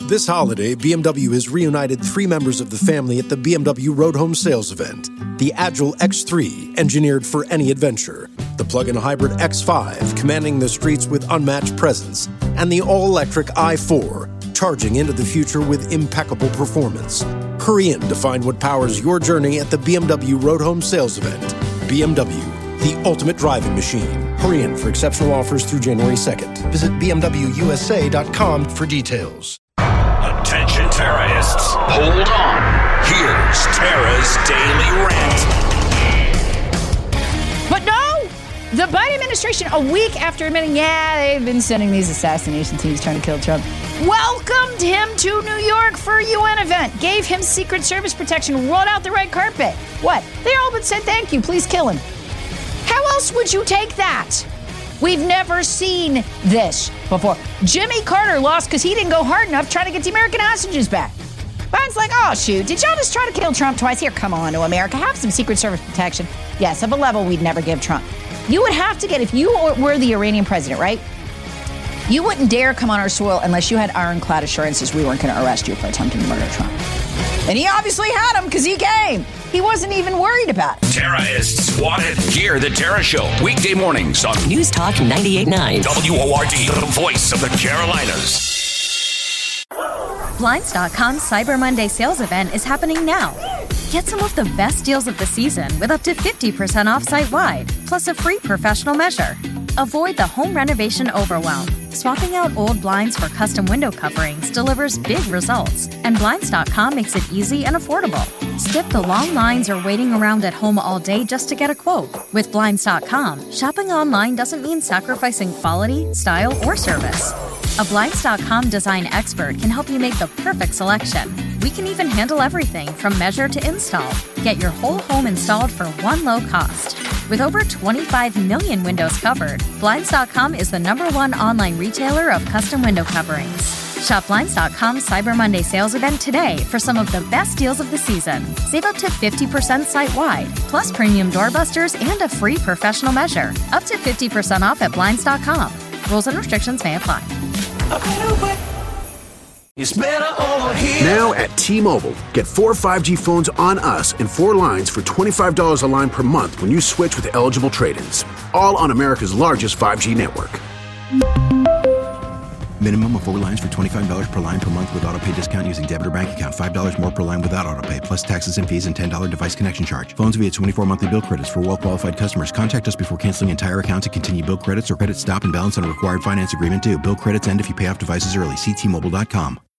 This holiday, BMW has reunited 3 members of the family at the BMW Road Home Sales event. The Agile X3, engineered for any adventure. The plug-in hybrid X5, commanding the streets with unmatched presence. And the all-electric i4, charging into the future with impeccable performance. Hurry in to find what powers your journey at the BMW Road Home Sales event. BMW, the ultimate driving machine. Hurry in for exceptional offers through January 2nd. Visit BMWUSA.com for details. Attention terrorists, hold on. Here's Tara's Daily Rant. But no! The Biden administration, a week after admitting, they've been sending these assassination teams trying to kill Trump, welcomed him to New York for a UN event, gave him Secret Service protection, rolled out the red carpet. What? They all but said thank you, please kill him. How else would you take that? We've never seen this before. Jimmy Carter lost because he didn't go hard enough trying to get the American hostages back. Biden's like, oh, shoot, did y'all just try to kill Trump twice? Here, come on to America. Have some Secret Service protection. Yes, of a level we'd never give Trump. You would have to get, if you were the Iranian president, right? You wouldn't dare come on our soil unless you had ironclad assurances we weren't going to arrest you for attempting to murder Trump. And he obviously had them because he came. He wasn't even worried about it. Terrorists swatted. Hear the Tara Show. Weekday mornings on News Talk 98.9. WORD, the voice of the Carolinas. Blinds.com's Cyber Monday sales event is happening now. Get some of the best deals of the season with up to 50% off site-wide, plus a free professional measure. Avoid the home renovation overwhelm. Swapping out old blinds for custom window coverings delivers big results, and Blinds.com makes it easy and affordable. Skip the long lines or waiting around at home all day just to get a quote. With Blinds.com, shopping online doesn't mean sacrificing quality, style, or service. A Blinds.com design expert can help you make the perfect selection. We can even handle everything from measure to install. Get your whole home installed for one low cost. With over 25 million windows covered, Blinds.com is the #1 online retailer of custom window coverings. Shop Blinds.com's Cyber Monday sales event today for some of the best deals of the season. Save up to 50% site-wide, plus premium doorbusters and a free professional measure. Up to 50% off at Blinds.com. Rules and restrictions may apply. Now at T-Mobile, get 4 5G phones on us and 4 lines for $25 a line per month when you switch with eligible trade-ins. All on America's largest 5G network. Minimum of 4 lines for $25 per line per month with autopay discount using debit or bank account. $5 more per line without autopay, plus taxes and fees and $10 device connection charge. Phones via 24 monthly bill credits for well-qualified customers. Contact us before canceling entire account to continue bill credits or credit stop and balance on required finance agreement due. Bill credits end if you pay off devices early. See T-Mobile.com.